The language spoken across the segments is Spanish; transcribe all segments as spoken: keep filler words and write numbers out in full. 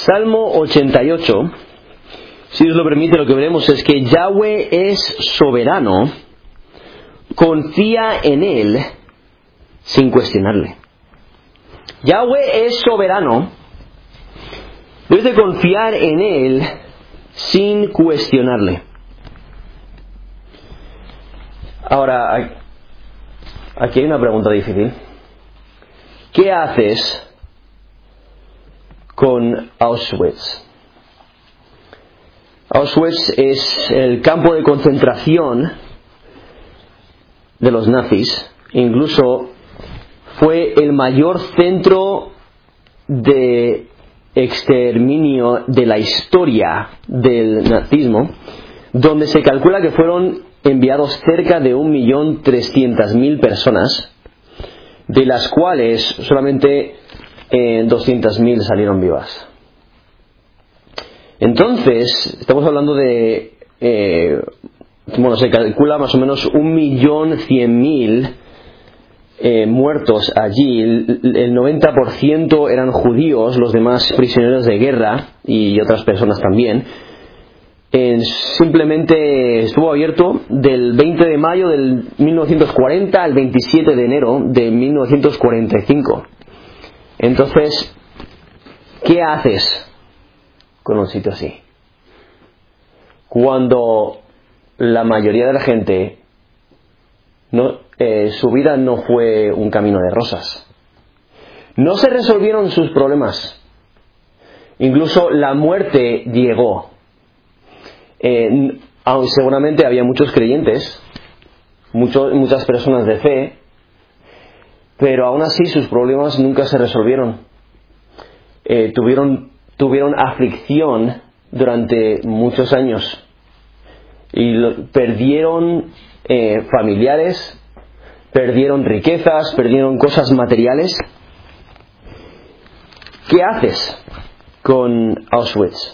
Salmo ochenta y ocho, si Dios lo permite, lo que veremos es que Yahweh es soberano, confía en Él sin cuestionarle. Yahweh es soberano, debes de confiar en Él sin cuestionarle. Ahora, aquí hay una pregunta difícil. ¿Qué haces con Auschwitz? Auschwitz es el campo de concentración de los nazis. Incluso fue el mayor centro de exterminio de la historia del nazismo, donde se calcula que fueron enviados cerca de un millón trescientas mil personas, de las cuales solamente eh, doscientas mil salieron vivas. Entonces, estamos hablando de, eh, bueno, se calcula más o menos un millón cien mil eh, muertos allí. El, el noventa por ciento eran judíos, los demás prisioneros de guerra y otras personas también. Eh, simplemente estuvo abierto del veinte de mayo del mil novecientos cuarenta al veintisiete de enero de mil novecientos cuarenta y cinco. Entonces, ¿qué haces con un sitio así? Cuando la mayoría de la gente, no, eh, su vida no fue un camino de rosas. No se resolvieron sus problemas. Incluso la muerte llegó. Eh, aun seguramente había muchos creyentes, muchos, muchas personas de fe, pero aún así sus problemas nunca se resolvieron. Eh, tuvieron, tuvieron aflicción durante muchos años y lo, perdieron eh, familiares, perdieron riquezas, perdieron cosas materiales. ¿Qué haces con Auschwitz?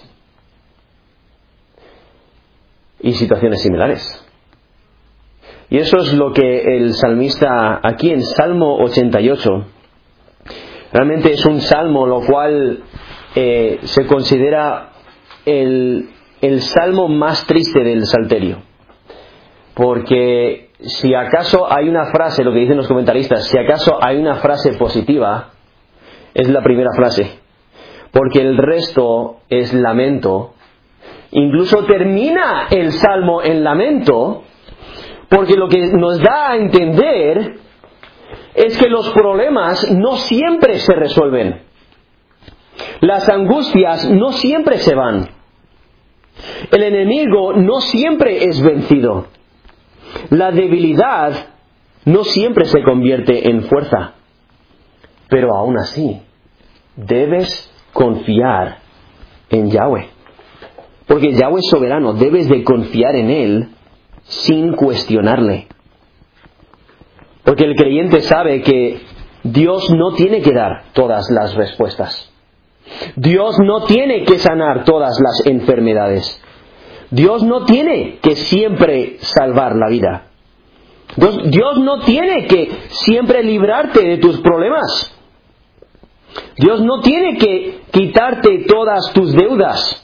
Y situaciones similares. Y eso es lo que el salmista aquí en Salmo ochenta y ocho, realmente es un salmo lo cual eh, se considera el, el salmo más triste del Salterio. Porque si acaso hay una frase, lo que dicen los comentaristas, si acaso hay una frase positiva, es la primera frase. Porque el resto es lamento. Incluso termina el salmo en lamento, porque lo que nos da a entender es que los problemas no siempre se resuelven. Las angustias no siempre se van. El enemigo no siempre es vencido. La debilidad no siempre se convierte en fuerza. Pero aún así, debes confiar en Yahweh. Porque Yahweh es soberano, debes de confiar en Él sin cuestionarle. Porque el creyente sabe que Dios no tiene que dar todas las respuestas. Dios no tiene que sanar todas las enfermedades. Dios no tiene que siempre salvar la vida. Dios, Dios no tiene que siempre librarte de tus problemas. Dios no tiene que quitarte todas tus deudas.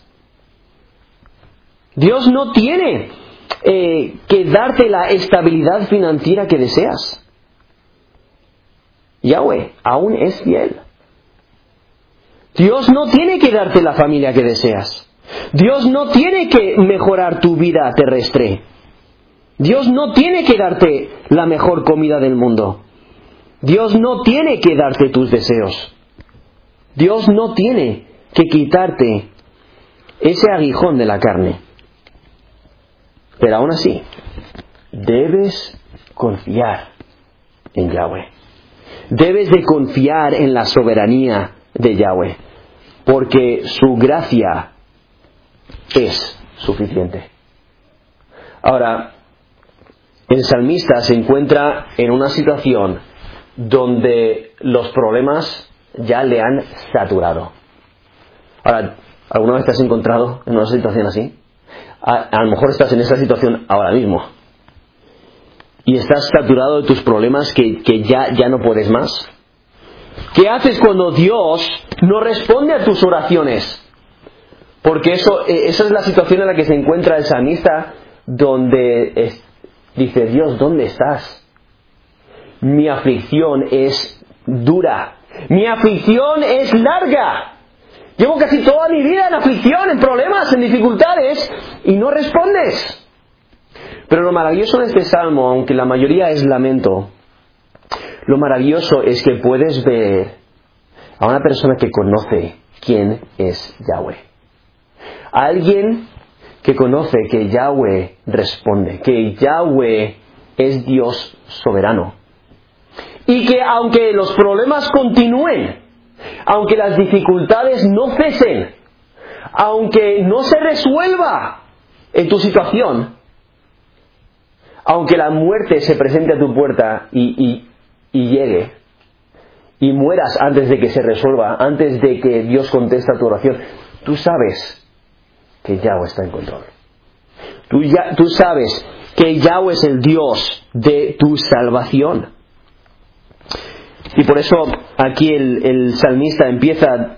Dios no tiene eh, que darte la estabilidad financiera que deseas. Yahweh aún es fiel. Dios no tiene que darte la familia que deseas. Dios no tiene que mejorar tu vida terrestre. Dios no tiene que darte la mejor comida del mundo. Dios no tiene que darte tus deseos. Dios no tiene que quitarte ese aguijón de la carne. Pero aún así, debes confiar en Yahweh. Debes de confiar en la soberanía de Yahweh, porque su gracia es suficiente. Ahora, el salmista se encuentra en una situación donde los problemas ya le han saturado. Ahora, ¿alguna vez te has encontrado en una situación así? A, a lo mejor estás en esa situación ahora mismo y estás saturado de tus problemas que, que ya, ya no puedes más. ¿Qué haces cuando Dios no responde a tus oraciones? Porque eso, esa es la situación en la que se encuentra el salmista, donde es, dice, Dios, ¿dónde estás? Mi aflicción es dura. Mi aflicción es larga. Llevo casi toda mi vida en aflicción, en problemas, en dificultades, y no respondes. Pero lo maravilloso de este salmo, aunque la mayoría es lamento, lo maravilloso es que puedes ver a una persona que conoce quién es Yahweh. Alguien que conoce que Yahweh responde, que Yahweh es Dios soberano. Y que aunque los problemas continúen, aunque las dificultades no cesen, aunque no se resuelva en tu situación, aunque la muerte se presente a tu puerta y, y, y llegue, y mueras antes de que se resuelva, antes de que Dios conteste a tu oración, tú sabes que Yahweh está en control. Tú, ya, tú sabes que Yahweh es el Dios de tu salvación. Y por eso aquí el, el salmista empieza,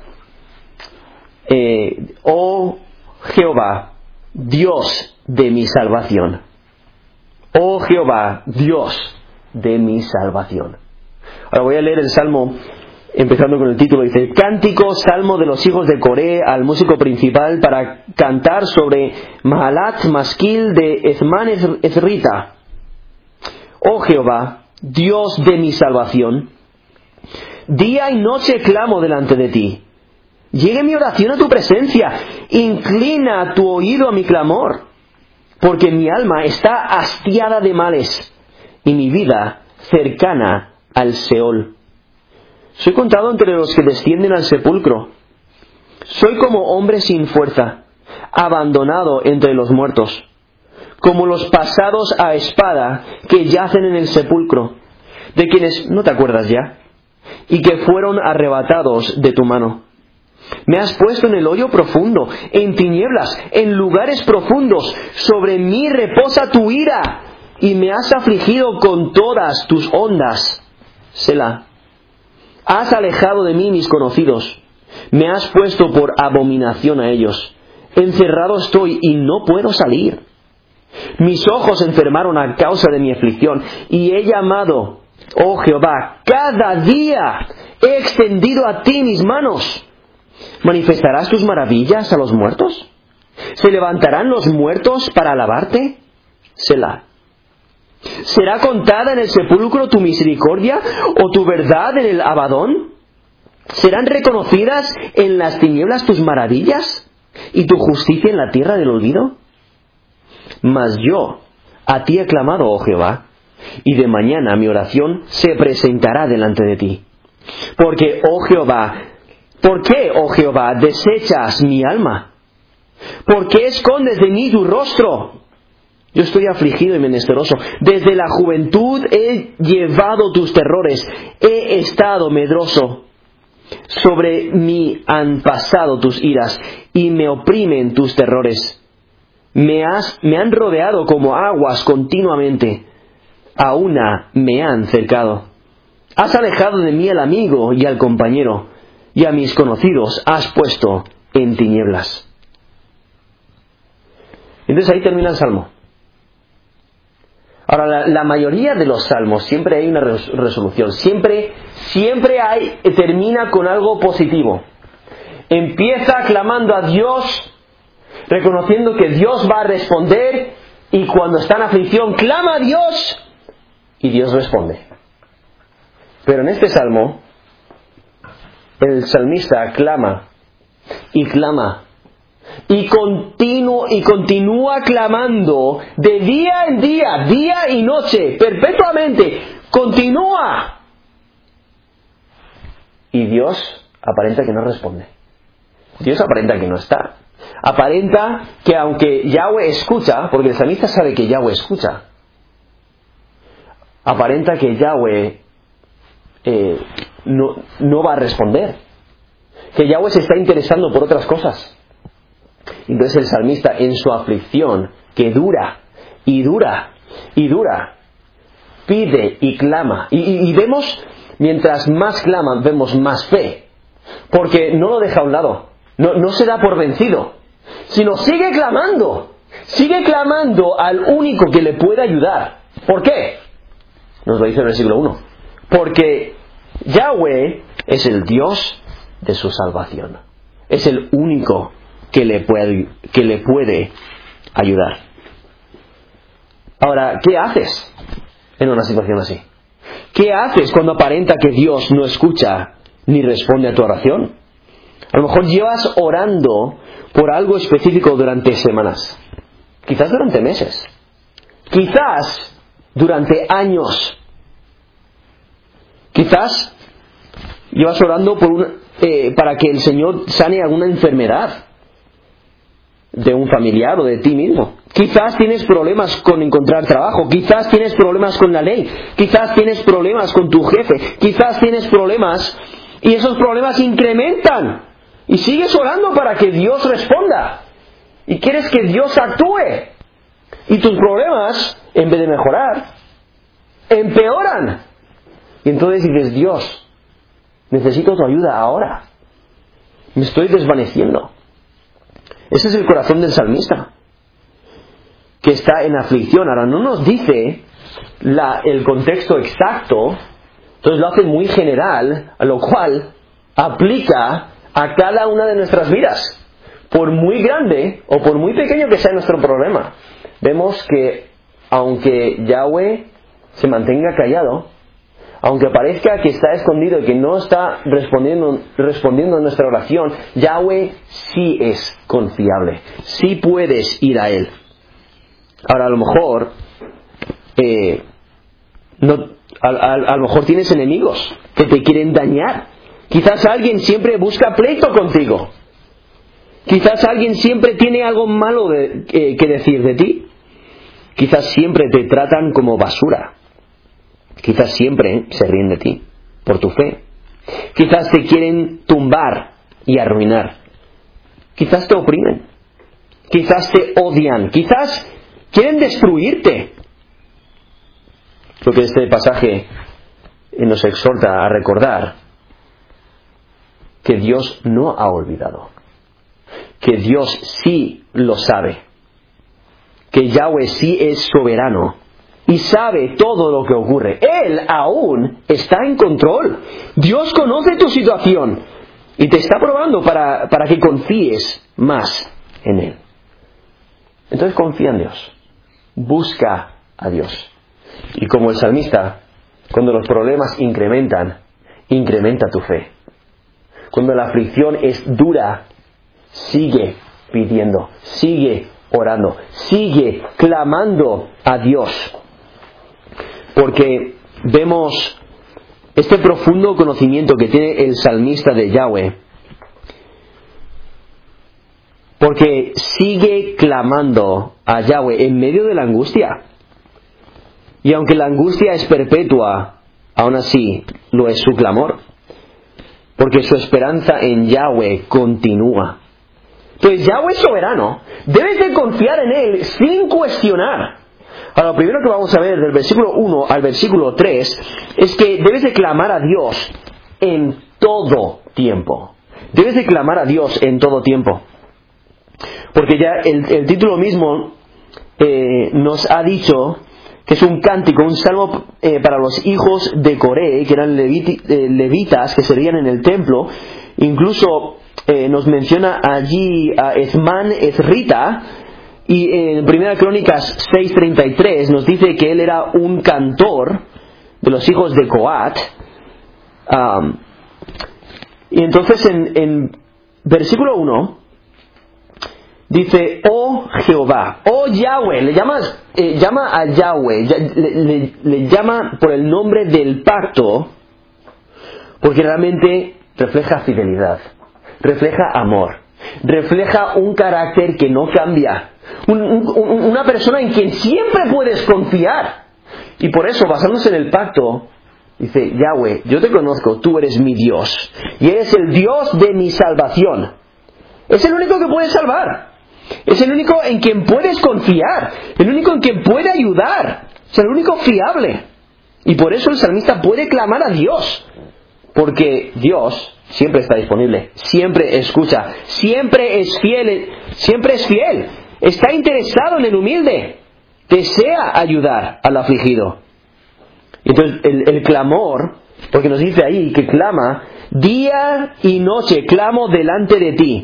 eh, oh Jehová, Dios de mi salvación. Oh Jehová, Dios de mi salvación. Ahora voy a leer el salmo, empezando con el título. Dice, Cántico, salmo de los hijos de Coré al músico principal para cantar sobre Mahalat Masquil de Ezman Ezrita. Oh Jehová, Dios de mi salvación, día y noche clamo delante de ti. Llegue mi oración a tu presencia, inclina tu oído a mi clamor, porque mi alma está hastiada de males y mi vida cercana al Seol. Soy contado entre los que descienden al sepulcro. Soy como hombre sin fuerza, abandonado entre los muertos, como los pasados a espada que yacen en el sepulcro, de quienes no te acuerdas ya, y que fueron arrebatados de tu mano. Me has puesto en el hoyo profundo, en tinieblas, en lugares profundos. Sobre mí reposa tu ira, y me has afligido con todas tus ondas. Selah. Has alejado de mí mis conocidos. Me has puesto por abominación a ellos. Encerrado estoy y no puedo salir. Mis ojos se enfermaron a causa de mi aflicción, y he llamado, oh Jehová, cada día he extendido a ti mis manos. ¿Manifestarás tus maravillas a los muertos? ¿Se levantarán los muertos para alabarte? Selah. ¿Será contada en el sepulcro tu misericordia o tu verdad en el Abadón? ¿Serán reconocidas en las tinieblas tus maravillas y tu justicia en la tierra del olvido? Mas yo a ti he clamado, oh Jehová, y de mañana mi oración se presentará delante de ti. Porque, oh Jehová, ¿por qué, oh Jehová, desechas mi alma? ¿Por qué escondes de mí tu rostro? Yo estoy afligido y menesteroso. Desde la juventud he llevado tus terrores. He estado medroso. Sobre mí han pasado tus iras y me oprimen tus terrores. Me, has, me han rodeado como aguas continuamente. A una me han cercado. Has alejado de mí al amigo y al compañero, y a mis conocidos has puesto en tinieblas. Entonces ahí termina el salmo. Ahora, la, la mayoría de los salmos siempre hay una res, resolución, siempre, siempre hay, termina con algo positivo. Empieza clamando a Dios, reconociendo que Dios va a responder, y cuando está en aflicción clama a Dios y Dios responde. Pero en este salmo el salmista clama y clama y continuo y continúa clamando de día en día, día y noche, perpetuamente, continúa, y Dios aparenta que no responde. Dios aparenta que no está. Aparenta que aunque Yahweh escucha, porque el salmista sabe que Yahweh escucha, aparenta que Yahweh eh, no, no va a responder, que Yahweh se está interesando por otras cosas. Entonces el salmista, en su aflicción, que dura y dura y dura, pide y clama. Y, y, y vemos, mientras más clama, vemos más fe, porque no lo deja a un lado, no, no se da por vencido. sino sigue clamando. Sigue clamando al único que le puede ayudar. ¿Por qué? Nos lo dice el versículo uno. Porque Yahweh es el Dios de su salvación. Es el único que le puede, que le puede ayudar. Ahora, ¿qué haces en una situación así? ¿Qué haces cuando aparenta que Dios no escucha ni responde a tu oración? A lo mejor llevas orando por algo específico durante semanas, quizás durante meses, quizás durante años, quizás llevas orando por una, eh, para que el Señor sane alguna enfermedad de un familiar o de ti mismo. Quizás tienes problemas con encontrar trabajo, quizás tienes problemas con la ley, quizás tienes problemas con tu jefe, quizás tienes problemas y esos problemas incrementan y sigues orando para que Dios responda y quieres que Dios actúe y tus problemas, en vez de mejorar, empeoran. Y entonces dices, Dios, necesito tu ayuda ahora, me estoy desvaneciendo. Ese es el corazón del salmista, que está en aflicción. Ahora, no nos dice la, el contexto exacto, entonces lo hace muy general, a lo cual aplica a cada una de nuestras vidas. Por muy grande o por muy pequeño que sea nuestro problema, vemos que aunque Yahweh se mantenga callado, aunque parezca que está escondido y que no está respondiendo, respondiendo a nuestra oración, Yahweh sí es confiable. Sí puedes ir a Él. Ahora, a lo mejor, eh, no, a, a, a lo mejor tienes enemigos que te quieren dañar. Quizás alguien siempre busca pleito contigo. Quizás alguien siempre tiene algo malo de, eh, que decir de ti. Quizás siempre te tratan como basura. Quizás siempre se ríen de ti por tu fe. Quizás te quieren tumbar y arruinar. Quizás te oprimen. Quizás te odian. Quizás quieren destruirte. Lo que este pasaje nos exhorta a recordar que Dios no ha olvidado. Que Dios sí lo sabe. Que Yahweh sí es soberano y sabe todo lo que ocurre. Él aún está en control. Dios conoce tu situación y te está probando para, para que confíes más en Él. Entonces confía en Dios. Busca a Dios. Y como el salmista, cuando los problemas incrementan, incrementa tu fe. Cuando la aflicción es dura, sigue pidiendo, sigue orando, sigue clamando a Dios. Porque vemos este profundo conocimiento que tiene el salmista de Yahweh. Porque sigue clamando a Yahweh en medio de la angustia. Y aunque la angustia es perpetua, aún así lo es su clamor. Porque su esperanza en Yahweh continúa. Entonces Yahweh es soberano. Debes de confiar en Él sin cuestionar. Ahora, lo primero que vamos a ver del versículo uno al versículo tres es que debes de clamar a Dios en todo tiempo. Debes de clamar a Dios en todo tiempo. Porque ya el, el título mismo eh, nos ha dicho que es un cántico, un salmo eh, para los hijos de Coré, que eran leviti, eh, levitas que servían en el templo. Incluso eh, nos menciona allí a Esmán Esrita. Y en Primera Crónicas seis treinta y tres nos dice que él era un cantor de los hijos de Coat. Um, y entonces en, en versículo uno dice, oh Jehová, oh Yahweh, le llama, eh, llama a Yahweh, le, le, le llama por el nombre del pacto, porque realmente refleja fidelidad, refleja amor, refleja un carácter que no cambia. Un, un, una persona en quien siempre puedes confiar. Y por eso, basándose en el pacto, dice, Yahweh, yo te conozco, tú eres mi Dios y eres el Dios de mi salvación. Es el único que puede salvar, es el único en quien puedes confiar, el único en quien puede ayudar, es el único fiable. Y por eso el salmista puede clamar a Dios, porque Dios siempre está disponible, siempre escucha, siempre es fiel siempre es fiel, está interesado en el humilde, desea ayudar al afligido. Entonces el, el clamor, porque nos dice ahí que clama día y noche, clamo delante de ti.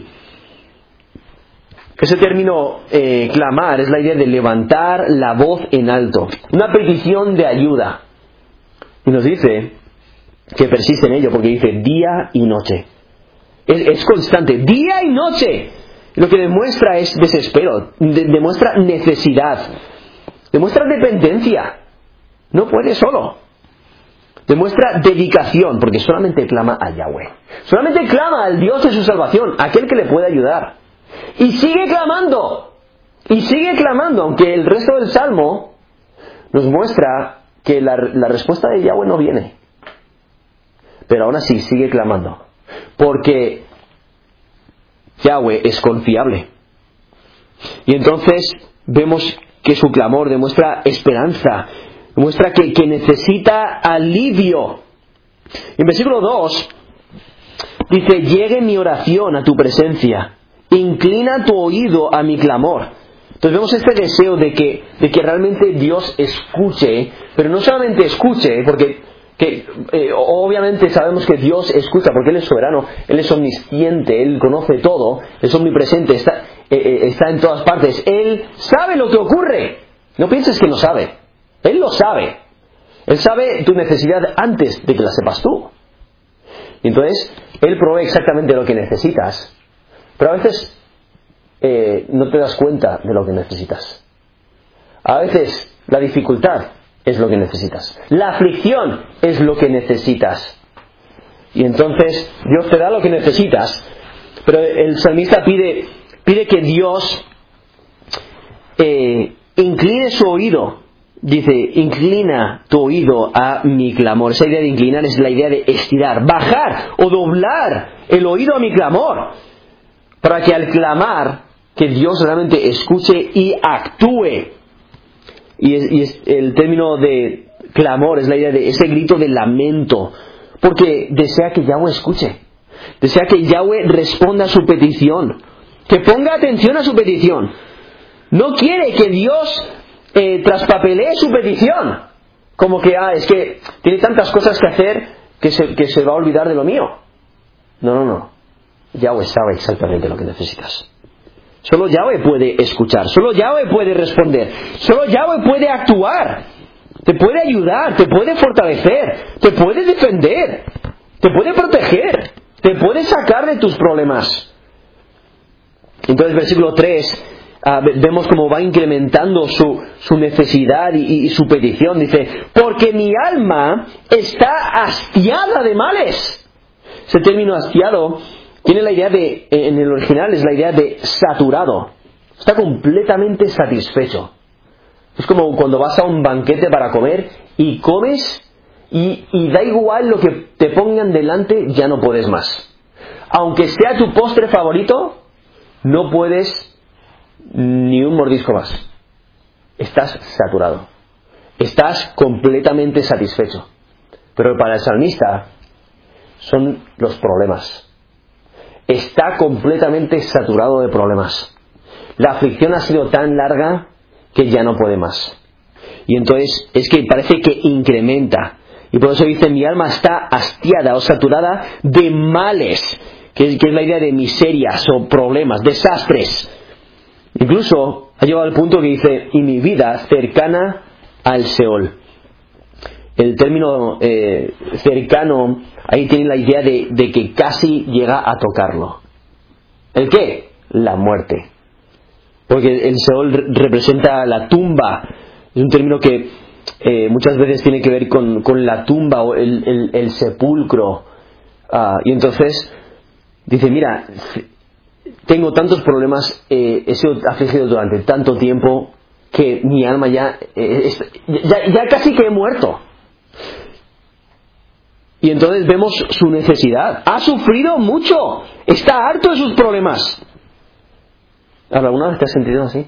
Ese término eh, clamar es la idea de levantar la voz en alto, una petición de ayuda. Y nos dice que persiste en ello porque dice día y noche. Es, es constante, día y noche. Lo que demuestra es desespero, de, demuestra necesidad, demuestra dependencia. No puede solo. Demuestra dedicación, porque solamente clama a Yahweh. Solamente clama al Dios de su salvación, aquel que le puede ayudar. Y sigue clamando. Y sigue clamando, aunque el resto del Salmo nos muestra que la, la respuesta de Yahweh no viene. Pero aún así sigue clamando. Porque Yahweh es confiable. Y entonces vemos que su clamor demuestra esperanza. Demuestra que, que necesita alivio. En versículo dos dice, llegue mi oración a tu presencia. Inclina tu oído a mi clamor. Entonces vemos este deseo de que, de que realmente Dios escuche, pero no solamente escuche, porque que, eh, obviamente sabemos que Dios escucha, porque Él es soberano, Él es omnisciente, Él conoce todo, es omnipresente, está, eh, eh, está en todas partes. Él sabe lo que ocurre. No pienses que no sabe. Él lo sabe. Él sabe tu necesidad antes de que la sepas tú. Y entonces, Él provee exactamente lo que necesitas. Pero a veces eh, no te das cuenta de lo que necesitas. A veces la dificultad es lo que necesitas. La aflicción es lo que necesitas. Y entonces Dios te da lo que necesitas. Pero el salmista pide, pide que Dios eh, incline su oído. Dice, inclina tu oído a mi clamor. Esa idea de inclinar es la idea de estirar, bajar o doblar el oído a mi clamor. Para que al clamar, que Dios realmente escuche y actúe. Y, es, y es, el término de clamor es la idea de ese grito de lamento. Porque desea que Yahweh escuche. Desea que Yahweh responda a su petición. Que ponga atención a su petición. No quiere que Dios eh, traspapelee su petición. Como que, ah, es que tiene tantas cosas que hacer que se, que se va a olvidar de lo mío. No, no, no. Yahweh sabe exactamente lo que necesitas. Solo Yahweh puede escuchar. Solo Yahweh puede responder. Solo Yahweh puede actuar. Te puede ayudar. Te puede fortalecer. Te puede defender. Te puede proteger. Te puede sacar de tus problemas. Entonces, versículo tres, uh, vemos cómo va incrementando su, su necesidad y, y su petición. Dice, porque mi alma está hastiada de males. Ese término hastiado tiene la idea de, en el original es la idea de saturado. Está completamente satisfecho. Es como cuando vas a un banquete para comer y comes y, y da igual lo que te pongan delante, ya no puedes más. Aunque sea tu postre favorito, no puedes ni un mordisco más. Estás saturado. Estás completamente satisfecho. Pero para el salmista son los problemas. Está completamente saturado de problemas. La aflicción ha sido tan larga que ya no puede más. Y entonces es que parece que incrementa. Y por eso dice, mi alma está hastiada o saturada de males, que es, que es la idea de miserias o problemas, desastres. Incluso ha llegado al punto que dice, y mi vida cercana al Seol. El término eh, cercano, ahí tiene la idea de, de que casi llega a tocarlo. ¿El qué? La muerte. Porque el Seol representa la tumba. Es un término que eh, muchas veces tiene que ver con, con la tumba o el, el, el sepulcro. Ah, y entonces dice, mira, tengo tantos problemas, eh, he sido afligido durante tanto tiempo que mi alma ya, eh, es, ya, ya casi que he muerto. Y entonces vemos su necesidad. Ha sufrido mucho. Está harto de sus problemas. ¿Alguna vez te has sentido así?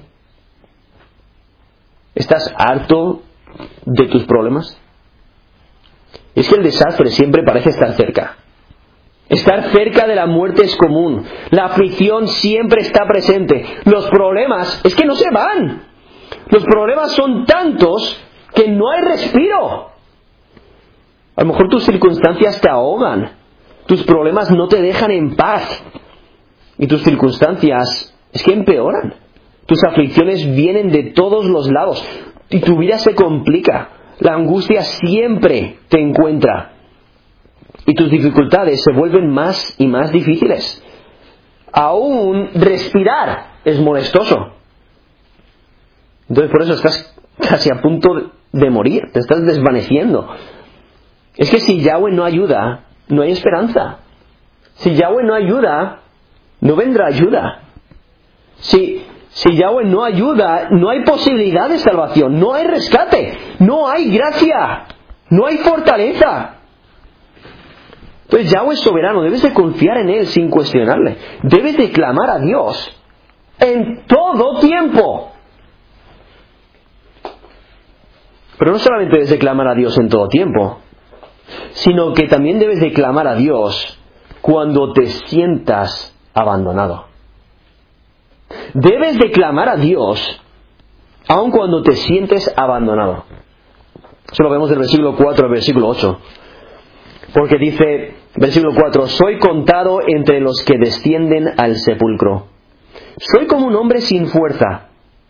¿Estás harto de tus problemas? Es que el desastre siempre parece estar cerca. Estar cerca de la muerte es común. La aflicción siempre está presente. Los problemas es que no se van. Los problemas son tantos que no hay respiro. A lo mejor tus circunstancias te ahogan. Tus problemas no te dejan en paz. Y tus circunstancias es que empeoran. Tus aflicciones vienen de todos los lados. Y tu vida se complica. La angustia siempre te encuentra. Y tus dificultades se vuelven más y más difíciles. Aún respirar es molestoso. Entonces por eso estás casi a punto de morir. Te estás desvaneciendo. Es que si Yahweh no ayuda, no hay esperanza. Si Yahweh no ayuda, no vendrá ayuda. Si, si Yahweh no ayuda, no hay posibilidad de salvación. No hay rescate. No hay gracia. No hay fortaleza. Entonces Yahweh es soberano, debes de confiar en Él sin cuestionarle. Debes de clamar a Dios en todo tiempo. Pero no solamente debes de clamar a Dios en todo tiempo, sino que también debes de clamar a Dios cuando te sientas abandonado. Debes de clamar a Dios aun cuando te sientes abandonado. Eso lo vemos del versículo cuatro al versículo ocho. Porque dice, versículo cuatro, soy contado entre los que descienden al sepulcro. Soy como un hombre sin fuerza.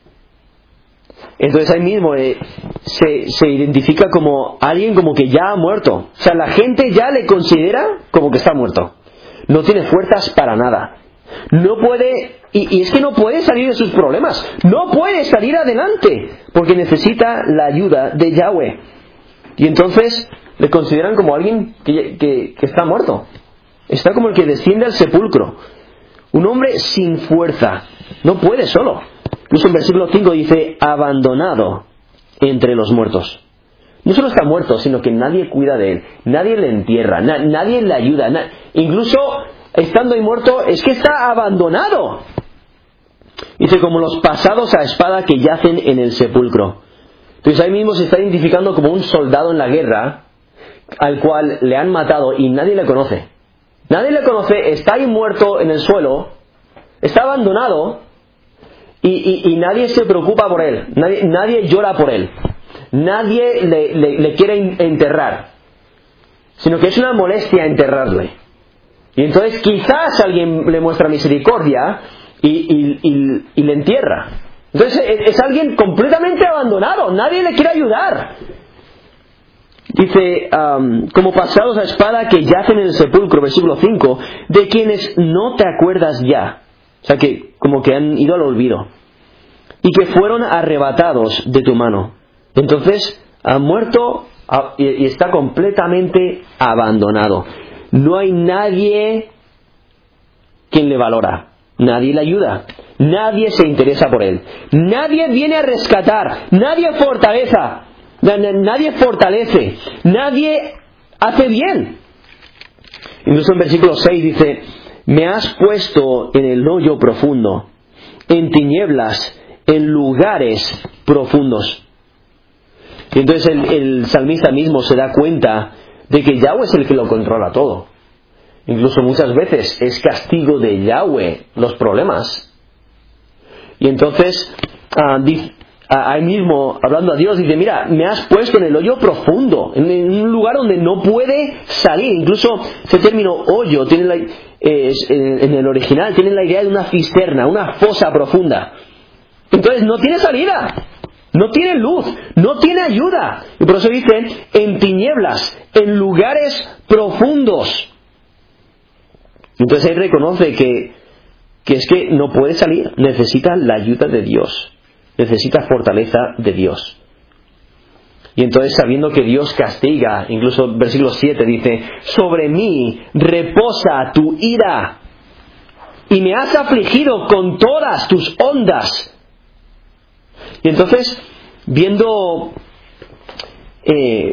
Entonces ahí mismo eh, se, se identifica como alguien como que ya ha muerto. O sea, la gente ya le considera como que está muerto. No tiene fuerzas para nada. No puede, y, y es que no puede salir de sus problemas. No puede salir adelante porque necesita la ayuda de Yahweh. Y entonces le consideran como alguien que, que, que está muerto. Está como el que desciende al sepulcro. Un hombre sin fuerza. No puede solo. Incluso en versículo cinco dice, abandonado entre los muertos. No solo está muerto, sino que nadie cuida de él. Nadie le entierra. Na, nadie le ayuda. Na, incluso estando ahí muerto, es que está abandonado. Dice, como los pasados a espada que yacen en el sepulcro. Entonces ahí mismo se está identificando como un soldado en la guerra al cual le han matado y nadie le conoce. Nadie le conoce, está ahí muerto en el suelo, está abandonado y, y, y nadie se preocupa por él, nadie, nadie llora por él, nadie le, le, le quiere enterrar, sino que es una molestia enterrarle. Y entonces quizás alguien le muestra misericordia y, y, y, y le entierra. Entonces es, es alguien completamente abandonado, nadie le quiere ayudar. Dice, um, como pasados a espada que yacen en el sepulcro, versículo cinco, de quienes no te acuerdas ya. O sea que como que han ido al olvido. Y que fueron arrebatados de tu mano. Entonces ha muerto y está completamente abandonado. No hay nadie quien le valora. Nadie le ayuda. Nadie se interesa por él. Nadie viene a rescatar. Nadie fortaleza. Nadie fortalece, nadie hace bien. Incluso en versículo seis dice, me has puesto en el hoyo profundo, en tinieblas, en lugares profundos. Y entonces el, el salmista mismo se da cuenta de que Yahweh es el que lo controla todo. Incluso muchas veces es castigo de Yahweh los problemas. Y entonces uh, dice, ahí mismo, hablando a Dios, dice, mira, me has puesto en el hoyo profundo, en un lugar donde no puede salir. Incluso ese término hoyo, tiene la, eh, en el original, tiene la idea de una cisterna, una fosa profunda. Entonces no tiene salida, no tiene luz, no tiene ayuda. Y por eso dice, en tinieblas, en lugares profundos. Entonces él reconoce que, que es que no puede salir, necesita la ayuda de Dios. Necesita fortaleza de Dios. Y entonces, sabiendo que Dios castiga, incluso versículo siete dice, sobre mí reposa tu ira y me has afligido con todas tus ondas. Y entonces, viendo eh,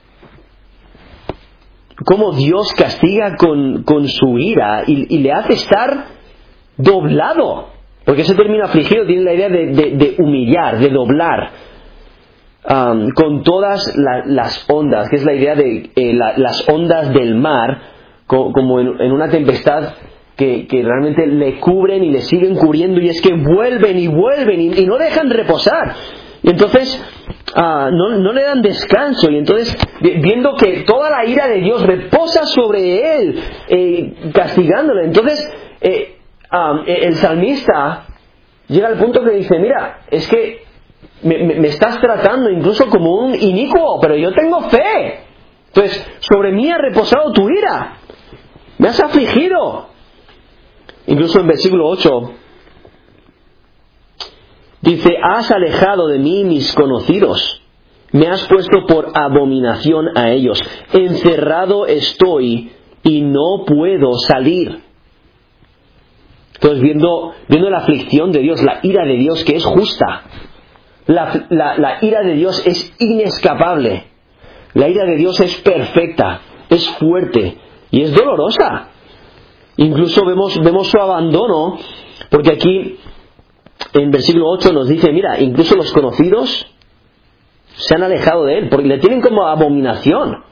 cómo Dios castiga con, con su ira y, y le hace estar doblado. Porque ese término afligido tiene la idea de, de, de humillar, de doblar, um, con todas la, las ondas, que es la idea de eh, la, las ondas del mar, co- como en, en una tempestad que, que realmente le cubren y le siguen cubriendo, y es que vuelven y vuelven y, y no dejan reposar. Y entonces uh, no, no le dan descanso, y entonces viendo que toda la ira de Dios reposa sobre él, eh, castigándole, entonces eh, um, el salmista llega al punto que dice, mira, es que me, me, me estás tratando incluso como un inicuo, pero yo tengo fe. Entonces, sobre mí ha reposado tu ira. Me has afligido. Incluso en versículo ocho dice, has alejado de mí mis conocidos. Me has puesto por abominación a ellos. Encerrado estoy y no puedo salir. Entonces, viendo, viendo la aflicción de Dios, la ira de Dios que es justa, la, la, la ira de Dios es inescapable, la ira de Dios es perfecta, es fuerte y es dolorosa. Incluso vemos, vemos su abandono, porque aquí en versículo ocho nos dice, mira, incluso los conocidos se han alejado de él, porque le tienen como abominación,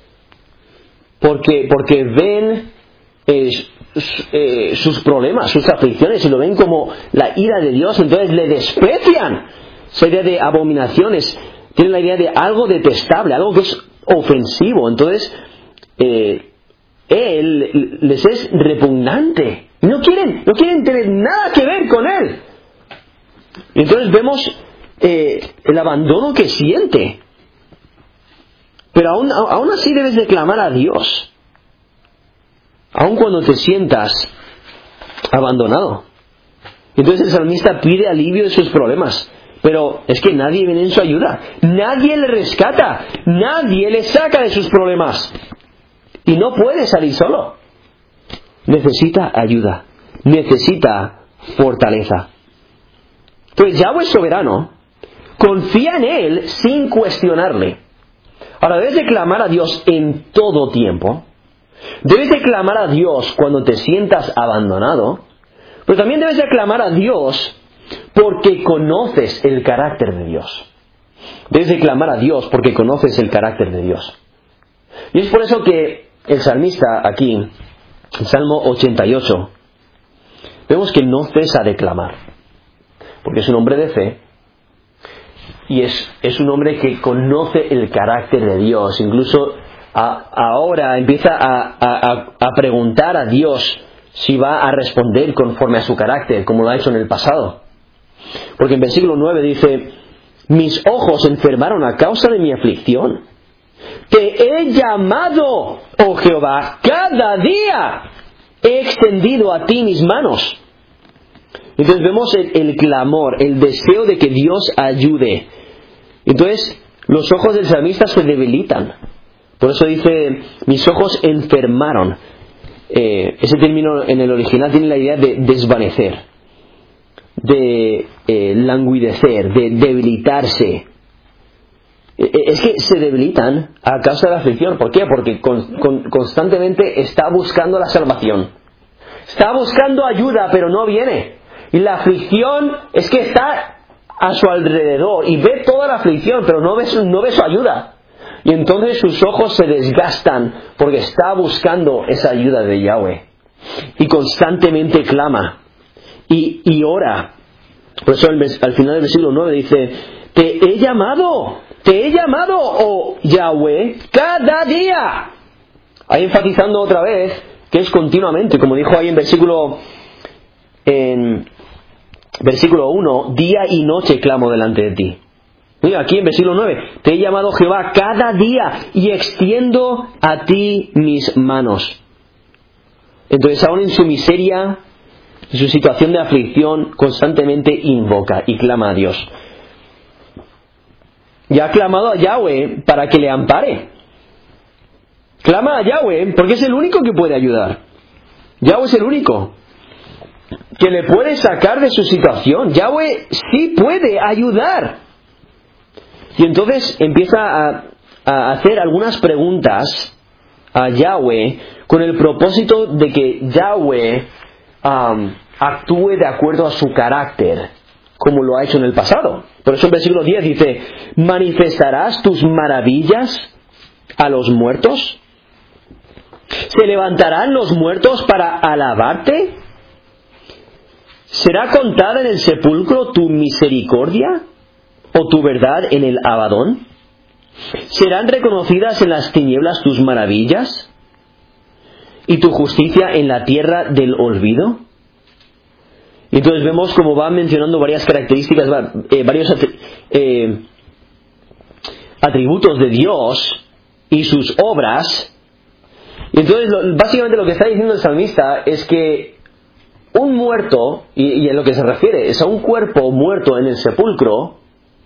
porque, porque ven eh, Eh, sus problemas, sus aflicciones, y lo ven como la ira de Dios, entonces le desprecian. Esa idea de abominaciones, tienen la idea de algo detestable, algo que es ofensivo. Entonces eh, él les es repugnante, no quieren, no quieren tener nada que ver con él. Y entonces vemos eh, el abandono que siente, pero aún, aún así debes de clamar a Dios, aun cuando te sientas abandonado. Entonces el salmista pide alivio de sus problemas, pero es que nadie viene en su ayuda, nadie le rescata, nadie le saca de sus problemas, y no puede salir solo. Necesita ayuda, necesita fortaleza. Entonces Yahweh es soberano, confía en Él sin cuestionarle. Ahora, debes de clamar a Dios en todo tiempo. Debes de clamar a Dios cuando te sientas abandonado, pero también debes de clamar a Dios porque conoces el carácter de Dios. Debes de clamar a Dios porque conoces el carácter de Dios. Y es por eso que el salmista aquí, en Salmo ochenta y ocho, vemos que no cesa de clamar, porque es un hombre de fe, y es, es un hombre que conoce el carácter de Dios. Incluso A, ahora empieza a, a, a preguntar a Dios si va a responder conforme a su carácter, como lo ha hecho en el pasado. Porque en versículo nueve dice, mis ojos enfermaron a causa de mi aflicción. Te he llamado, oh Jehová, cada día he extendido a ti mis manos. Entonces vemos el, el clamor, el deseo de que Dios ayude. Entonces los ojos del salmista se debilitan. Por eso dice, mis ojos enfermaron. Eh, ese término en el original tiene la idea de desvanecer, de eh, languidecer, de debilitarse. Eh, es que se debilitan a causa de la aflicción. ¿Por qué? Porque con, con, constantemente está buscando la salvación. Está buscando ayuda, pero no viene. Y la aflicción es que está a su alrededor y ve toda la aflicción, pero no ve su, no ve su ayuda. Y entonces sus ojos se desgastan porque está buscando esa ayuda de Yahweh. Y constantemente clama. Y, y ora. Por eso al, al final del versículo nueve dice, te he llamado, te he llamado, oh Yahweh, cada día. Ahí enfatizando otra vez que es continuamente, como dijo ahí en versículo, en versículo uno, día y noche clamo delante de ti. Mira, aquí en versículo nueve, te he llamado Jehová cada día y extiendo a ti mis manos. Entonces aún en su miseria, en su situación de aflicción, constantemente invoca y clama a Dios. Y ha clamado a Yahweh para que le ampare. Clama a Yahweh porque es el único que puede ayudar. Yahweh es el único que le puede sacar de su situación. Yahweh sí puede ayudar. Y entonces empieza a, a hacer algunas preguntas a Yahweh con el propósito de que Yahweh um, actúe de acuerdo a su carácter, como lo ha hecho en el pasado. Por eso en versículo diez dice, ¿manifestarás tus maravillas a los muertos? ¿Se levantarán los muertos para alabarte? ¿Será contada en el sepulcro tu misericordia o tu verdad en el Abadón? ¿Serán reconocidas en las tinieblas tus maravillas y tu justicia en la tierra del olvido? Y entonces vemos como va mencionando varias características, eh, varios eh, atributos de Dios y sus obras. Y entonces lo, básicamente lo que está diciendo el salmista es que un muerto, y, y en lo que se refiere es a un cuerpo muerto en el sepulcro,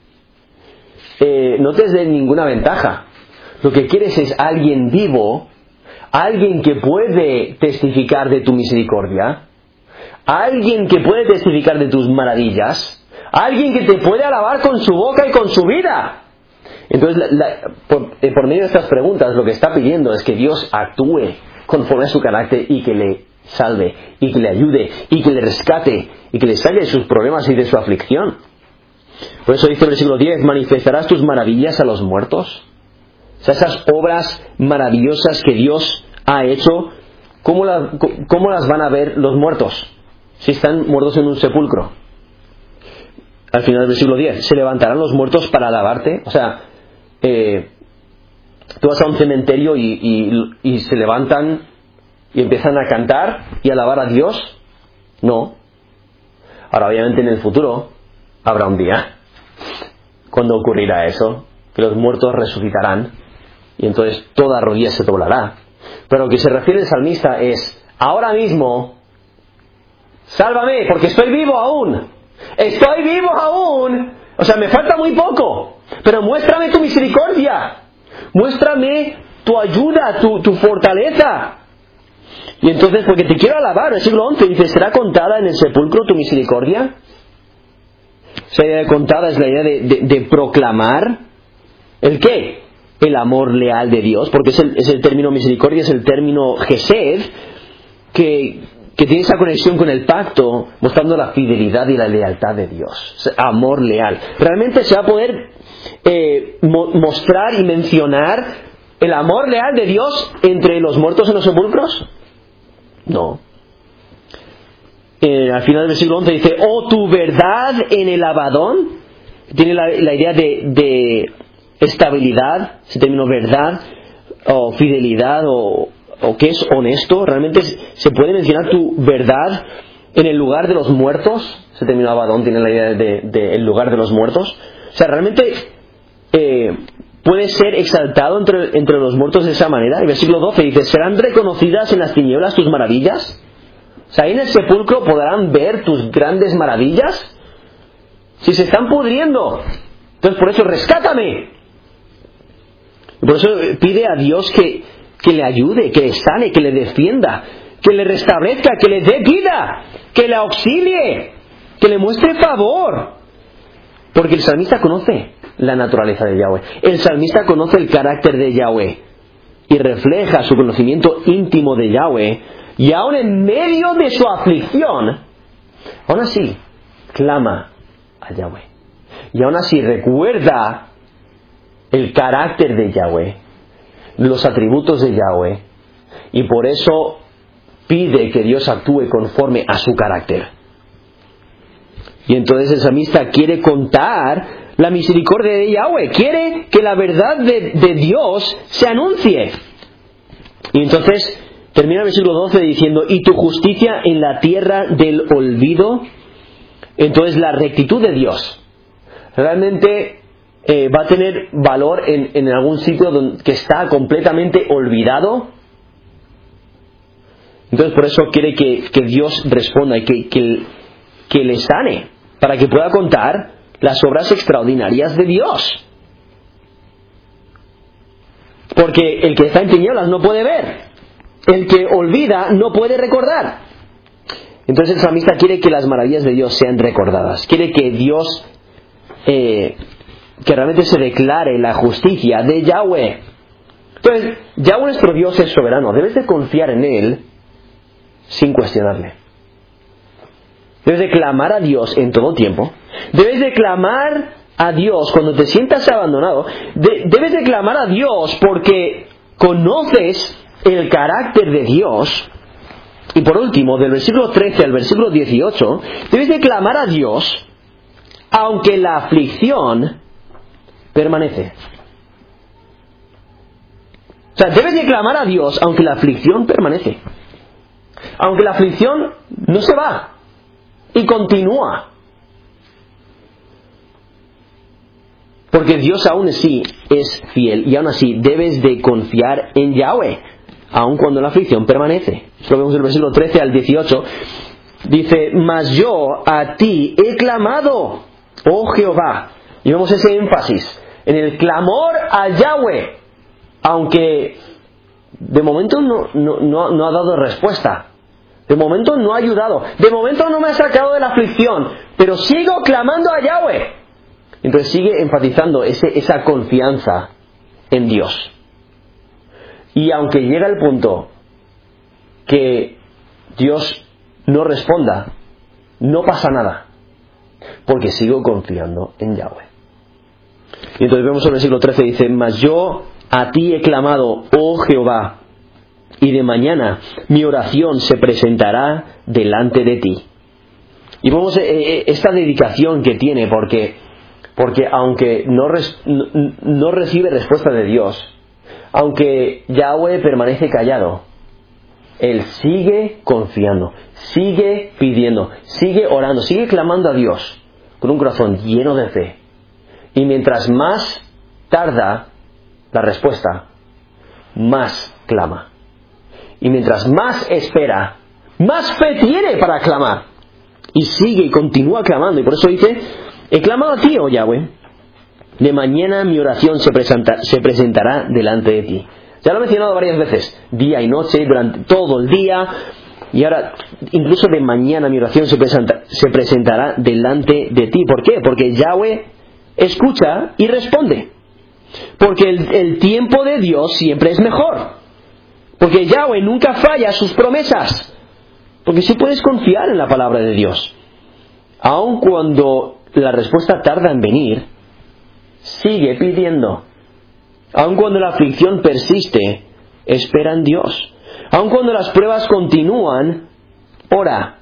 eh, no te dé ninguna ventaja. Lo que quieres es alguien vivo, alguien que puede testificar de tu misericordia, alguien que puede testificar de tus maravillas, alguien que te puede alabar con su boca y con su vida. Entonces, la, la, por, eh, por medio de estas preguntas, lo que está pidiendo es que Dios actúe conforme a su carácter y que le salve, y que le ayude, y que le rescate, y que le saque de sus problemas y de su aflicción. Por eso dice el versículo diez, ¿manifestarás tus maravillas a los muertos? O sea, esas obras maravillosas que Dios ha hecho, ¿cómo, la, ¿cómo las van a ver los muertos? Si están muertos en un sepulcro. Al final del versículo diez, ¿se levantarán los muertos para alabarte? O sea, eh, tú vas a un cementerio y, y, y se levantan y empiezan a cantar y alabar a Dios. No. Ahora, obviamente en el futuro habrá un día cuando ocurrirá eso, que los muertos resucitarán y entonces toda rodilla se doblará. Pero lo que se refiere el salmista es, ahora mismo, sálvame, porque estoy vivo aún. Estoy vivo aún. O sea, me falta muy poco. Pero muéstrame tu misericordia. Muéstrame tu ayuda, tu, tu fortaleza. Y entonces, porque te quiero alabar, versículo once dice, ¿será contada en el sepulcro tu misericordia? Esa idea de contada es la idea de, de, de proclamar. ¿El qué? El amor leal de Dios, porque es el, es el término misericordia, es el término gesed, que, que tiene esa conexión con el pacto, mostrando la fidelidad y la lealtad de Dios. Amor leal. ¿Realmente se va a poder eh, mo- mostrar y mencionar el amor leal de Dios entre los muertos en los sepulcros? No. Eh, al final del versículo once dice, oh, tu verdad en el Abadón. Tiene la, la idea de, de estabilidad, ese término verdad, o fidelidad, o, o que es honesto. Realmente se puede mencionar tu verdad en el lugar de los muertos. Ese término Abadón tiene la idea de, de el lugar de los muertos. O sea, realmente eh, puede ser exaltado entre, entre los muertos de esa manera. El versículo doce dice, ¿serán reconocidas en las tinieblas tus maravillas? O sea, ahí en el sepulcro podrán ver tus grandes maravillas. Si se están pudriendo, entonces por eso rescátame. Y por eso pide a Dios que, que le ayude, que le sane, que le defienda, que le restablezca, que le dé vida, que le auxilie, que le muestre favor. Porque el salmista conoce la naturaleza de Yahweh. El salmista conoce el carácter de Yahweh y refleja su conocimiento íntimo de Yahweh. Y aún en medio de su aflicción, aún así clama a Yahweh. Y aún así recuerda el carácter de Yahweh, los atributos de Yahweh, y por eso pide que Dios actúe conforme a su carácter. Y entonces el salmista quiere contar la misericordia de Yahweh, quiere que la verdad de, de Dios se anuncie. Y entonces termina el versículo doce diciendo, y tu justicia en la tierra del olvido. Entonces la rectitud de Dios realmente eh, va a tener valor en, en algún sitio donde, que está completamente olvidado. Entonces por eso quiere que, que Dios responda y que, que, que le sane, para que pueda contar las obras extraordinarias de Dios. Porque el que está en tinieblas no puede ver. El que olvida no puede recordar. Entonces el salmista quiere que las maravillas de Dios sean recordadas. Quiere que Dios, eh, que realmente se declare la justicia de Yahweh. Entonces, Yahweh nuestro Dios es soberano. Debes de confiar en Él sin cuestionarle. Debes de clamar a Dios en todo tiempo. Debes de clamar a Dios cuando te sientas abandonado. De, debes de clamar a Dios porque conoces el carácter de Dios. Y por último, del versículo trece al versículo dieciocho, debes de clamar a Dios aunque la aflicción permanece. O sea, debes de clamar a Dios aunque la aflicción permanece. Aunque la aflicción no se va y continúa. Porque Dios aún así es fiel y aún así debes de confiar en Yahweh, aun cuando la aflicción permanece. Eso lo vemos en el versículo trece al dieciocho. Dice, mas yo a ti he clamado, oh Jehová. Y vemos ese énfasis en el clamor a Yahweh, aunque de momento no, no, no, no ha dado respuesta. De momento no ha ayudado. De momento no me ha sacado de la aflicción, pero sigo clamando a Yahweh. Entonces sigue enfatizando ese, esa confianza en Dios. Y aunque llega el punto que Dios no responda, no pasa nada, porque sigo confiando en Yahweh. Y entonces vemos el versículo trece, dice, mas yo a ti he clamado, oh Jehová, y de mañana mi oración se presentará delante de ti. Y vemos esta dedicación que tiene, porque, porque aunque no, res, no, no recibe respuesta de Dios, aunque Yahweh permanece callado, él sigue confiando, sigue pidiendo, sigue orando, sigue clamando a Dios con un corazón lleno de fe. Y mientras más tarda la respuesta, más clama. Y mientras más espera, más fe tiene para clamar. Y sigue y continúa clamando. Y por eso dice, he clamado a ti, oh Yahweh, de mañana mi oración se, presenta, se presentará delante de ti. Ya lo he mencionado varias veces, día y noche, durante todo el día. Y ahora, incluso de mañana mi oración se, presenta, se presentará delante de ti. ¿Por qué? Porque Yahweh escucha y responde. Porque el, el tiempo de Dios siempre es mejor. Porque Yahweh nunca falla sus promesas. Porque sí puedes confiar en la palabra de Dios. Aun cuando la respuesta tarda en venir, sigue pidiendo. Aun cuando la aflicción persiste, espera en Dios. Aun cuando las pruebas continúan, ora.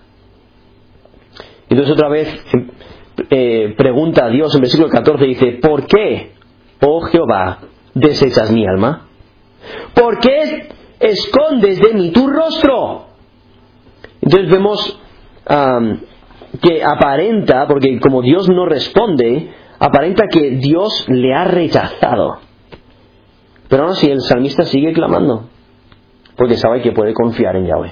Entonces otra vez eh, pregunta a Dios en versículo catorce, dice, ¿por qué, oh Jehová, desechas mi alma? ¿Por qué escondes de mí tu rostro? Entonces vemos um, que aparenta, porque como Dios no responde, aparenta que Dios le ha rechazado. Pero aún así el salmista sigue clamando, porque sabe que puede confiar en Yahweh.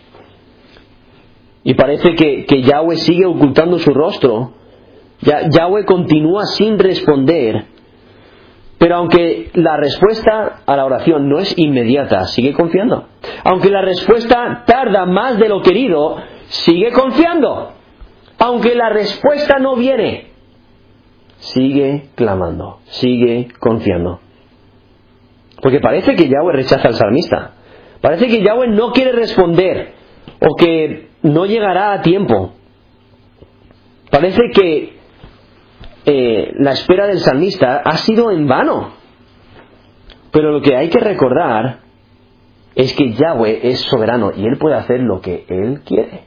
Y parece que, que Yahweh sigue ocultando su rostro. Ya, Yahweh continúa sin responder. Pero aunque la respuesta a la oración no es inmediata, sigue confiando. Aunque la respuesta tarda más de lo querido, sigue confiando. Aunque la respuesta no viene, sigue clamando, sigue confiando. Porque parece que Yahweh rechaza al salmista. Parece que Yahweh no quiere responder o que no llegará a tiempo. Parece que eh, la espera del salmista ha sido en vano. Pero lo que hay que recordar es que Yahweh es soberano y Él puede hacer lo que Él quiere.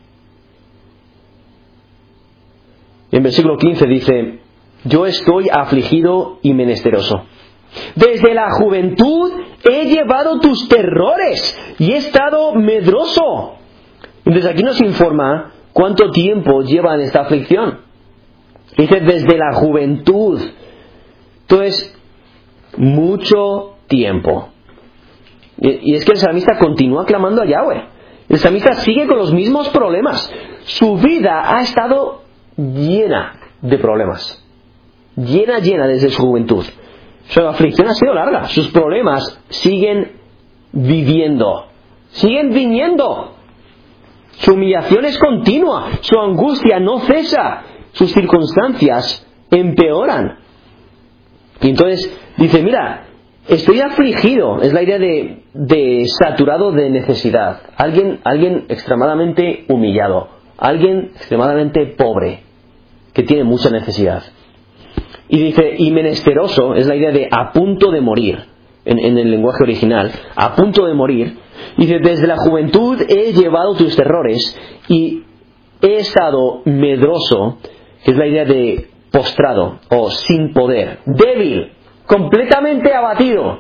Y en versículo quince dice, yo estoy afligido y menesteroso. Desde la juventud he llevado tus terrores y he estado medroso. Entonces aquí nos informa cuánto tiempo lleva en esta aflicción. Dice desde la juventud. Entonces, mucho tiempo. Y, y es que el salmista continúa clamando a Yahweh. El salmista sigue con los mismos problemas. Su vida ha estado llena de problemas. Llena, llena desde su juventud. Su aflicción ha sido larga. Sus problemas siguen viviendo. Siguen viniendo. Su humillación es continua. Su angustia no cesa. Sus circunstancias empeoran. Y entonces dice, mira, estoy afligido. Es la idea de, de saturado de necesidad. Alguien, alguien extremadamente humillado. Alguien extremadamente pobre. Que tiene mucha necesidad. Y dice, y menesteroso es la idea de a punto de morir. en, en el lenguaje original, a punto de morir. Dice, desde la juventud he llevado tus terrores y he estado medroso, que es la idea de postrado o sin poder, débil, completamente abatido.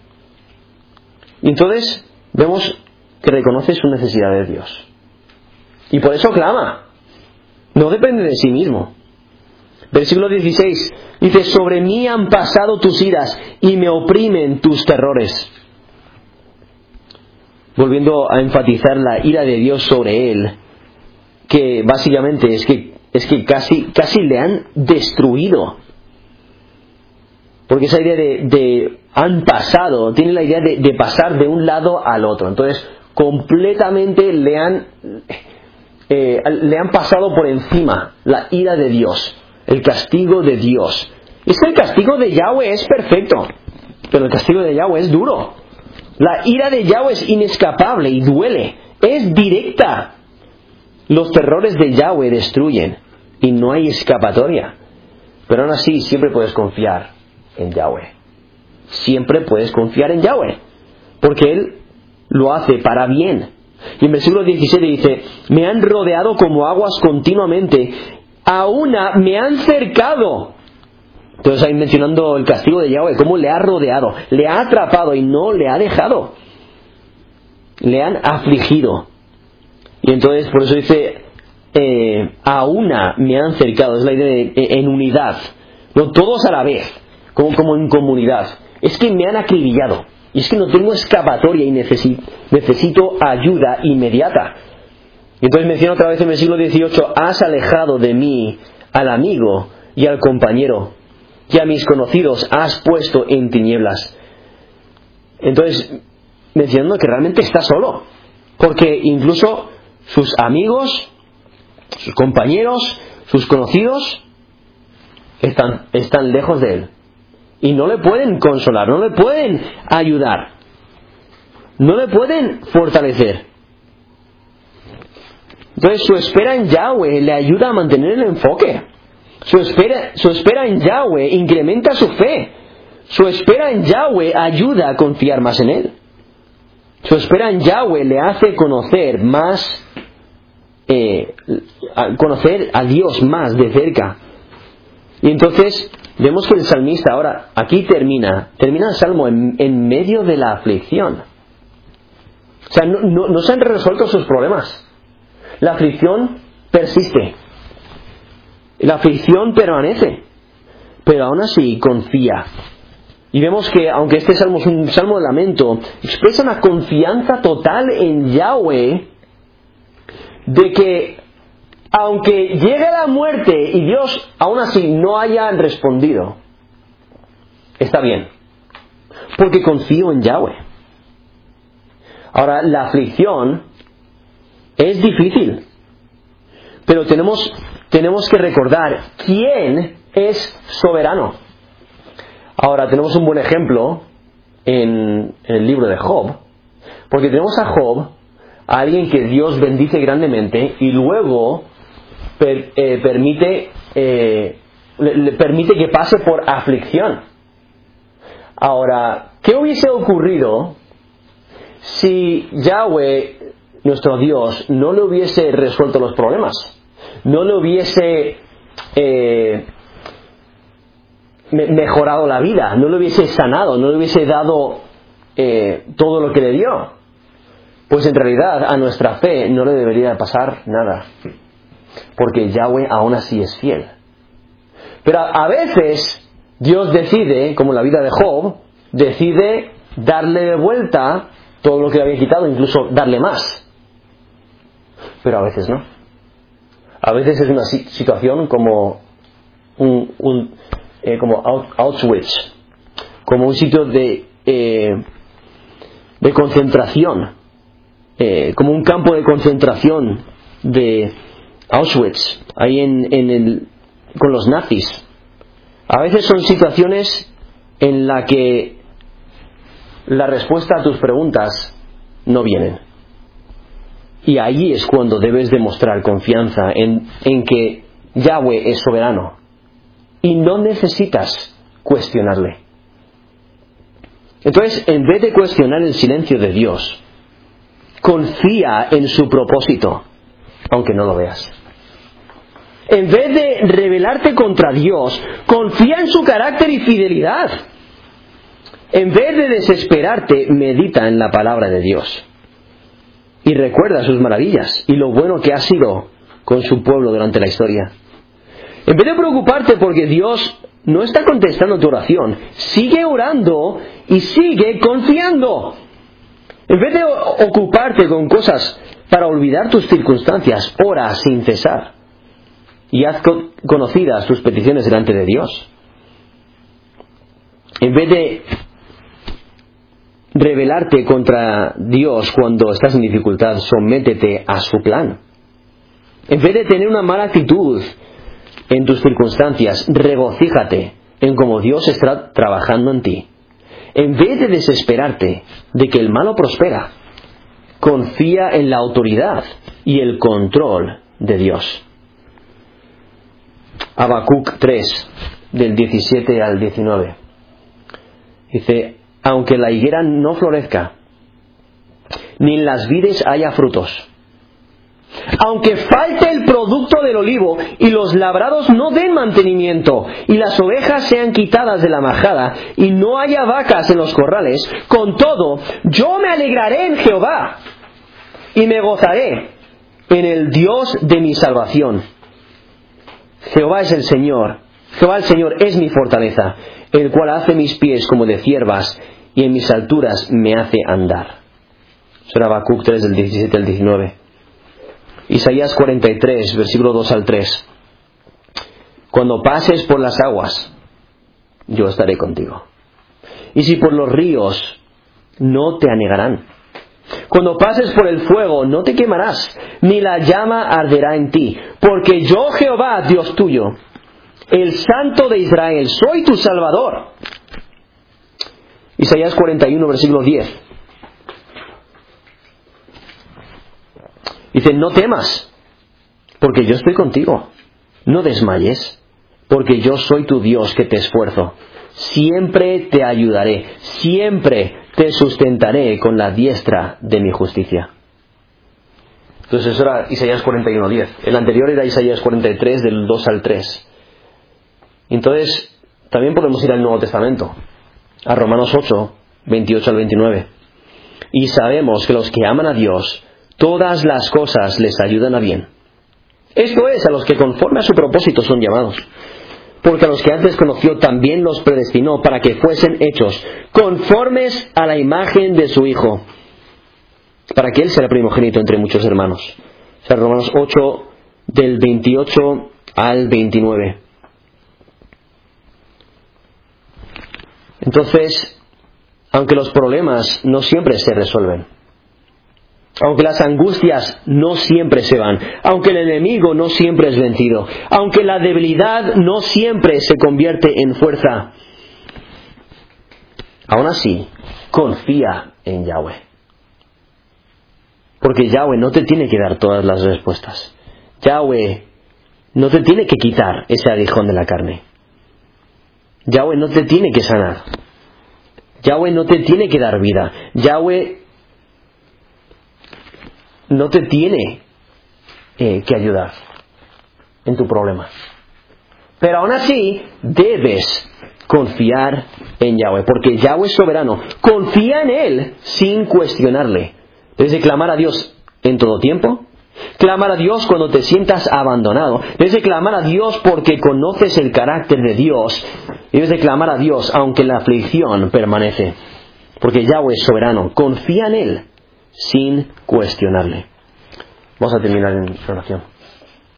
Y entonces vemos que reconoce su necesidad de Dios. Y por eso clama. No depende de sí mismo. Versículo dieciséis dice, sobre mí han pasado tus iras y me oprimen tus terrores. Volviendo a enfatizar la ira de Dios sobre él, que básicamente es que, es que casi, casi le han destruido. Porque esa idea de, de han pasado, tiene la idea de, de pasar de un lado al otro. Entonces, completamente le han, eh, le han pasado por encima la ira de Dios, el castigo de Dios. Es que el castigo de Yahweh es perfecto, pero el castigo de Yahweh es duro. La ira de Yahweh es inescapable y duele, es directa. Los terrores de Yahweh destruyen y no hay escapatoria. Pero aún así siempre puedes confiar en Yahweh. Siempre puedes confiar en Yahweh, porque Él lo hace para bien. Y en versículo diecisiete dice, me han rodeado como aguas continuamente, a una me han cercado. Entonces ahí mencionando el castigo de Yahweh, cómo le ha rodeado, le ha atrapado y no le ha dejado. Le han afligido. Y entonces por eso dice, eh, a una me han cercado, es la idea de en unidad, no todos a la vez, como, como en comunidad. Es que me han acribillado, y es que no tengo escapatoria y necesito, necesito ayuda inmediata. Y entonces menciona otra vez en el versículo dieciocho, has alejado de mí al amigo y al compañero, y a mis conocidos has puesto en tinieblas. Entonces, mencionando que realmente está solo, porque incluso sus amigos, sus compañeros, sus conocidos están, están lejos de él y no le pueden consolar, no le pueden ayudar, no le pueden fortalecer. Entonces su espera en Yahweh le ayuda a mantener el enfoque. Su espera, su espera en Yahweh incrementa su fe. Su espera en Yahweh ayuda a confiar más en Él. Su espera en Yahweh le hace conocer más, eh, a conocer a Dios más de cerca. Y entonces vemos que el salmista ahora, aquí termina, termina el salmo en, en medio de la aflicción. O sea, no, no, no se han resuelto sus problemas. La aflicción persiste. La aflicción permanece. Pero aún así confía. Y vemos que, aunque este salmo es un salmo de lamento, expresa una confianza total en Yahweh, de que, aunque llegue la muerte y Dios aún así no haya respondido, está bien, porque confío en Yahweh. Ahora, la aflicción es difícil, pero tenemos, tenemos que recordar quién es soberano. Ahora, tenemos un buen ejemplo en, en el libro de Job, porque tenemos a Job, a alguien que Dios bendice grandemente y luego per, eh, permite, eh, le, le permite que pase por aflicción. Ahora, ¿qué hubiese ocurrido si Yahweh, nuestro Dios, no le hubiese resuelto los problemas? No le hubiese eh, mejorado la vida, no le hubiese sanado, no le hubiese dado eh, todo lo que le dio. Pues en realidad a nuestra fe no le debería pasar nada, porque Yahweh aún así es fiel. Pero a veces Dios decide, como en la vida de Job, decide darle de vuelta todo lo que le había quitado, incluso darle más. Pero a veces no. A veces es una situación como un, un eh, como Auschwitz, como un sitio de eh, de concentración, eh, como un campo de concentración de Auschwitz, ahí en, en el, con los nazis. A veces son situaciones en las que la respuesta a tus preguntas no vienen. Y allí es cuando debes demostrar confianza en, en que Yahweh es soberano. Y no necesitas cuestionarle. Entonces, en vez de cuestionar el silencio de Dios, confía en su propósito, aunque no lo veas. En vez de rebelarte contra Dios, confía en su carácter y fidelidad. En vez de desesperarte, medita en la palabra de Dios. Y recuerda sus maravillas y lo bueno que ha sido con su pueblo durante la historia. En vez de preocuparte porque Dios no está contestando tu oración, sigue orando y sigue confiando. En vez de ocuparte con cosas para olvidar tus circunstancias, ora sin cesar. Y haz conocidas tus peticiones delante de Dios. En vez de rebelarte contra Dios cuando estás en dificultad, sométete a su plan. En vez de tener una mala actitud en tus circunstancias, regocíjate en cómo Dios está trabajando en ti. En vez de desesperarte de que el malo prospera, confía en la autoridad y el control de Dios. Habacuc tres, del diecisiete al diecinueve. Dice: aunque la higuera no florezca, ni en las vides haya frutos, aunque falte el producto del olivo y los labrados no den mantenimiento y las ovejas sean quitadas de la majada y no haya vacas en los corrales, con todo yo me alegraré en Jehová y me gozaré en el Dios de mi salvación. Jehová es el Señor, Jehová el Señor es mi fortaleza, el cual hace mis pies como de ciervas y en mis alturas me hace andar. Eso era Habacuc tres, del diecisiete al diecinueve. Isaías cuarenta y tres, versículo dos al tres. Cuando pases por las aguas, yo estaré contigo. Y si por los ríos, no te anegarán. Cuando pases por el fuego, no te quemarás, ni la llama arderá en ti. Porque yo, Jehová, Dios tuyo, el Santo de Israel, soy tu Salvador. Isaías cuarenta y uno, versículo diez. Dice: no temas, porque yo estoy contigo. No desmayes, porque yo soy tu Dios que te esfuerzo. Siempre te ayudaré, siempre te sustentaré con la diestra de mi justicia. Entonces eso era Isaías cuarenta y uno, diez. El anterior era Isaías cuarenta y tres, del dos al tres. Entonces, también podemos ir al Nuevo Testamento, a Romanos ocho, veintiocho al veintinueve. Y sabemos que los que aman a Dios, todas las cosas les ayudan a bien. Esto es, a los que conforme a su propósito son llamados. Porque a los que antes conoció también los predestinó para que fuesen hechos conformes a la imagen de su Hijo, para que Él sea el primogénito entre muchos hermanos. O sea, Romanos ocho, del veintiocho al veintinueve. Entonces, aunque los problemas no siempre se resuelven, aunque las angustias no siempre se van, aunque el enemigo no siempre es vencido, aunque la debilidad no siempre se convierte en fuerza, aún así, confía en Yahweh. Porque Yahweh no te tiene que dar todas las respuestas. Yahweh no te tiene que quitar ese aguijón de la carne. Yahweh no te tiene que sanar. Yahweh no te tiene que dar vida. Yahweh no te tiene eh, que ayudar en tu problema. Pero aún así, debes confiar en Yahweh, porque Yahweh es soberano. Confía en Él sin cuestionarle. Debes de clamar a Dios en todo tiempo. Clamar a Dios cuando te sientas abandonado. Debes de clamar a Dios porque conoces el carácter de Dios. Debes de clamar a Dios aunque la aflicción permanece. Porque Yahweh es soberano. Confía en Él sin cuestionarle. Vamos a terminar en oración.